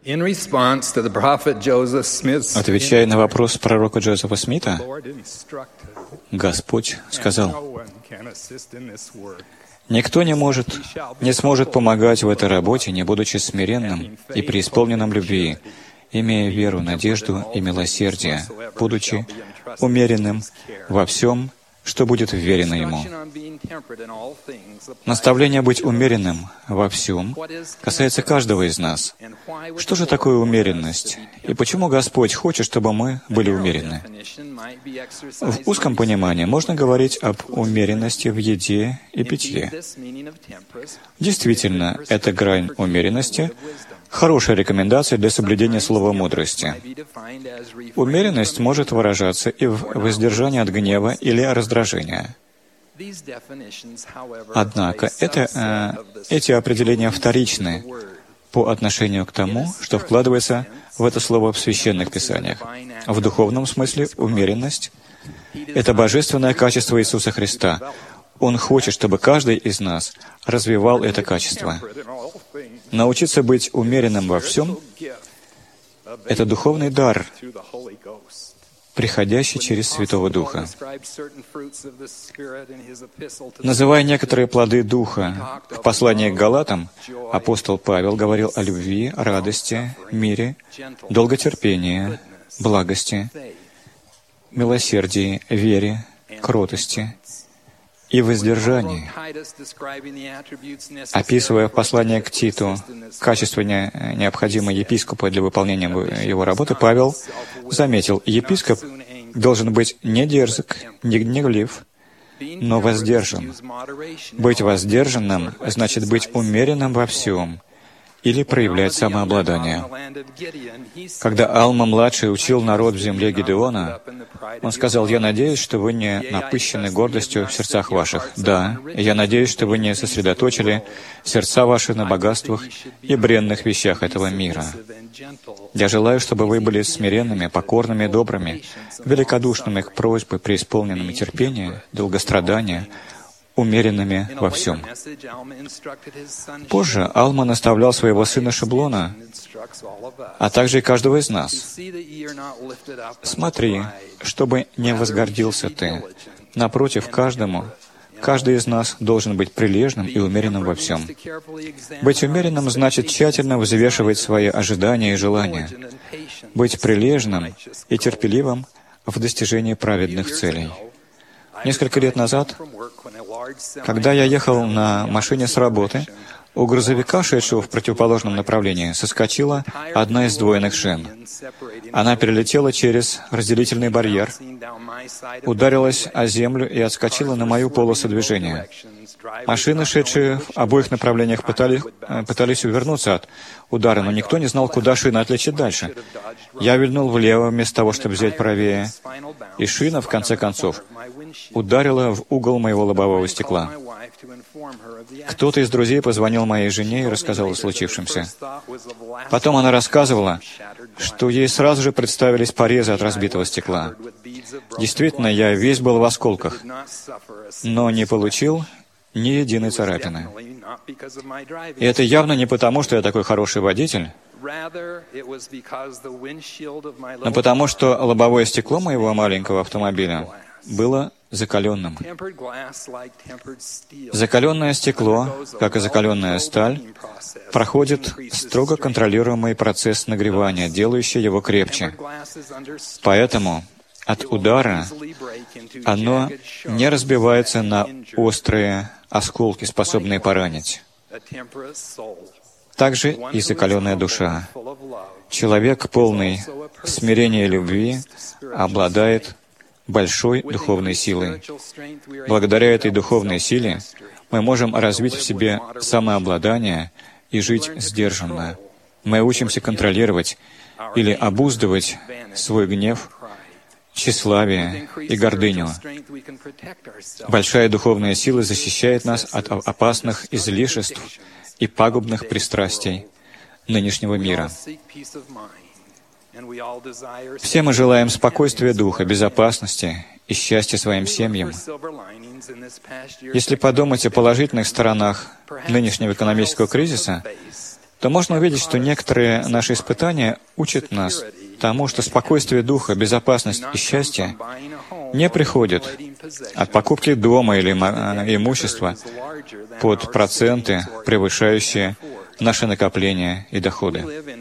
Отвечая на вопрос пророка Джозефа Смита, Господь сказал: «Никто не сможет помогать в этой работе, не будучи смиренным и преисполненным любви, имея веру, надежду и милосердие, будучи умеренным во всем, что будет вверено ему». Наставление быть умеренным во всем касается каждого из нас. Что же такое умеренность? И почему Господь хочет, чтобы мы были умеренны? В узком понимании можно говорить об умеренности в еде и питье. Действительно, эта грань умеренности — хорошая рекомендация для соблюдения слова мудрости. Умеренность может выражаться и в воздержании от гнева или раздражения. Однако эти определения вторичны по отношению к тому, что вкладывается в это слово в священных писаниях. В духовном смысле умеренность — это божественное качество Иисуса Христа. Он хочет, чтобы каждый из нас развивал это качество. Научиться быть умеренным во всем — это духовный дар, приходящий через Святого Духа. Называя некоторые плоды Духа в послании к Галатам, апостол Павел говорил о любви, радости, мире, долготерпении, благости, милосердии, вере, кротости и воздержании. Описывая в послании к Титу качества, необходимые епископу для выполнения его работы, Павел заметил: епископ должен быть не дерзок, не гневлив, но воздержан. Быть воздержанным значит быть умеренным во всем или проявлять самообладание. Когда Алма-младший учил народ в земле Гидеона, он сказал: «Я надеюсь, что вы не напыщены гордостью в сердцах ваших. Да, я надеюсь, что вы не сосредоточили сердца ваши на богатствах и бренных вещах этого мира. Я желаю, чтобы вы были смиренными, покорными, добрыми, великодушными к просьбе, преисполненными терпения, долгострадания, умеренными во всем». Позже Алма наставлял своего сына Шиблона, а также и каждого из нас: «Смотри, чтобы не возгордился ты. Напротив, каждый из нас должен быть прилежным и умеренным во всем». Быть умеренным значит тщательно взвешивать свои ожидания и желания, быть прилежным и терпеливым в достижении праведных целей. Несколько лет назад, когда я ехал на машине с работы, у грузовика, шедшего в противоположном направлении, соскочила одна из сдвоенных шин. Она перелетела через разделительный барьер, ударилась о землю и отскочила на мою полосу движения. Машины, шедшие в обоих направлениях, пытались увернуться от удара, но никто не знал, куда шина отлетит дальше. Я вильнул влево, вместо того, чтобы взять правее, и шина, в конце концов, ударила в угол моего лобового стекла. Кто-то из друзей позвонил моей жене и рассказал о случившемся. Потом она рассказывала, что ей сразу же представились порезы от разбитого стекла. Действительно, я весь был в осколках, но не получил ни единой царапины. И это явно не потому, что я такой хороший водитель, но потому, что лобовое стекло моего маленького автомобиля было закаленным. Закаленное стекло, как и закаленная сталь, проходит строго контролируемый процесс нагревания, делающий его крепче. Поэтому от удара оно не разбивается на острые осколки, способные поранить. Также и закаленная душа. Человек, полный смирения и любви, обладает большой духовной силой. Благодаря этой духовной силе мы можем развить в себе самообладание и жить сдержанно. Мы учимся контролировать или обуздывать свой гнев, тщеславие и гордыню. Большая духовная сила защищает нас от опасных излишеств и пагубных пристрастий нынешнего мира. Все мы желаем спокойствия духа, безопасности и счастья своим семьям. Если подумать о положительных сторонах нынешнего экономического кризиса, то можно увидеть, что некоторые наши испытания учат нас тому, что спокойствие духа, безопасность и счастье не приходят от покупки дома или имущества под проценты, превышающие наши накопления и доходы.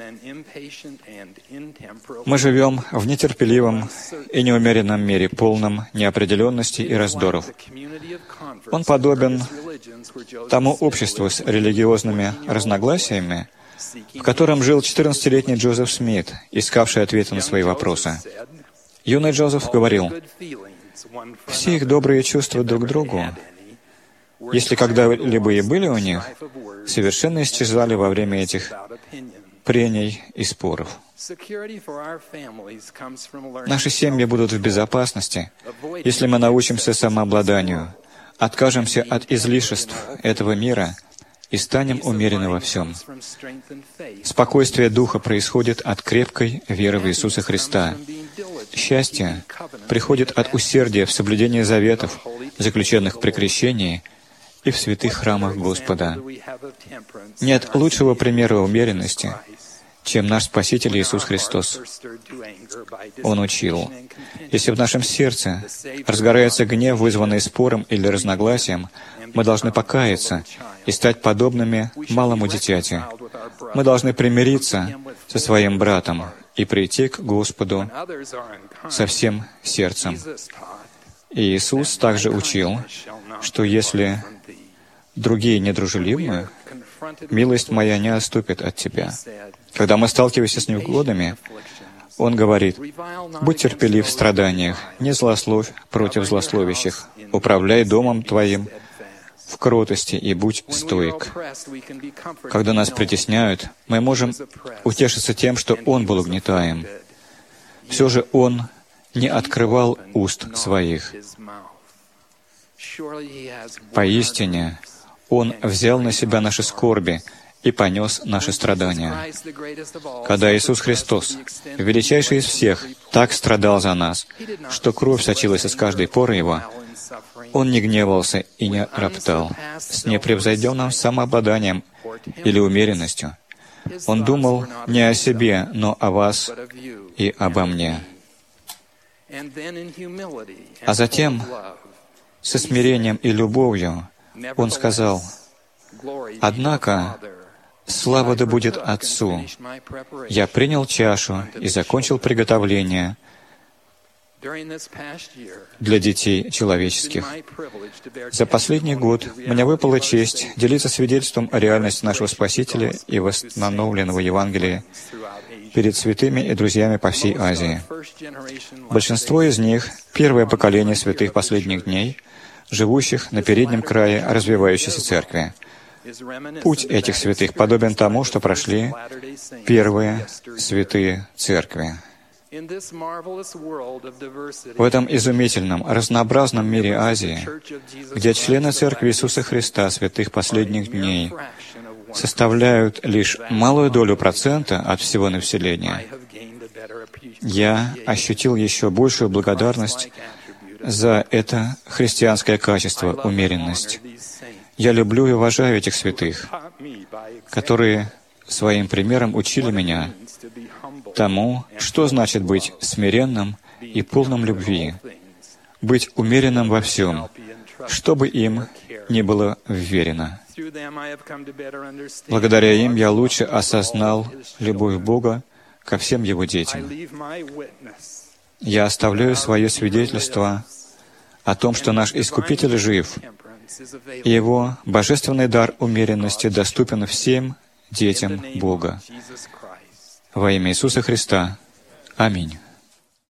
Мы живем в нетерпеливом и неумеренном мире, полном неопределенности и раздоров. Он подобен тому обществу с религиозными разногласиями, в котором жил 14-летний Джозеф Смит, искавший ответы на свои вопросы. Юный Джозеф говорил: «Все их добрые чувства друг к другу, если когда-либо и были у них, совершенно исчезали во время этих прений и споров. Наши семьи будут в безопасности, если мы научимся самообладанию, откажемся от излишеств этого мира и станем умеренны во всем. Спокойствие духа происходит от крепкой веры в Иисуса Христа. Счастье приходит от усердия в соблюдении заветов, заключенных при крещении и в святых храмах Господа. Нет лучшего примера умеренности, чем наш Спаситель Иисус Христос. Он учил: если в нашем сердце разгорается гнев, вызванный спором или разногласием, мы должны покаяться и стать подобными малому дитяти. Мы должны примириться со своим братом и прийти к Господу со всем сердцем. И Иисус также учил, что если другие недружелюбны, милость моя не отступит от тебя. Когда мы сталкиваемся с невзгодами, Он говорит: «Будь терпелив в страданиях, не злословь против злословящих, управляй домом твоим в кротости и будь стоик». Когда нас притесняют, мы можем утешиться тем, что Он был угнетаем. Все же Он не открывал уст своих. Поистине, Он взял на себя наши скорби и понес наши страдания. Когда Иисус Христос, величайший из всех, так страдал за нас, что кровь сочилась из каждой поры Его, Он не гневался и не роптал с непревзойденным самообладанием или умеренностью. Он думал не о себе, но о вас и обо мне. А затем, со смирением и любовью, Он сказал: «Однако, слава да будет Отцу! Я принял чашу и закончил приготовление для детей человеческих». За последний год мне выпала честь делиться свидетельством о реальности нашего Спасителя и восстановленного Евангелия перед святыми и друзьями по всей Азии. Большинство из них — первое поколение святых последних дней, живущих на переднем крае развивающейся церкви. Путь этих святых подобен тому, что прошли первые святые церкви. В этом изумительном, разнообразном мире Азии, где члены Церкви Иисуса Христа святых последних дней составляют лишь малую долю процента от всего населения, я ощутил еще большую благодарность за это христианское качество — умеренность. Я люблю и уважаю этих святых, которые своим примером учили меня тому, что значит быть смиренным и полным любви, быть умеренным во всем, что бы им ни было вверено. Благодаря им я лучше осознал любовь Бога ко всем Его детям. Я оставляю свое свидетельство о том, что наш Искупитель жив, и Его божественный дар умеренности доступен всем детям Бога. Во имя Иисуса Христа. Аминь.